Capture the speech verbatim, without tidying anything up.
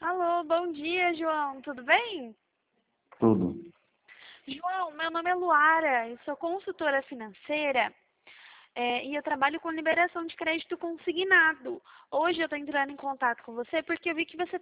Alô, bom dia, João. Tudo bem? Tudo. João, meu nome é Luara, eu sou consultora financeira é, e eu trabalho com liberação de crédito consignado. Hoje eu estou entrando em contato com você porque eu vi que você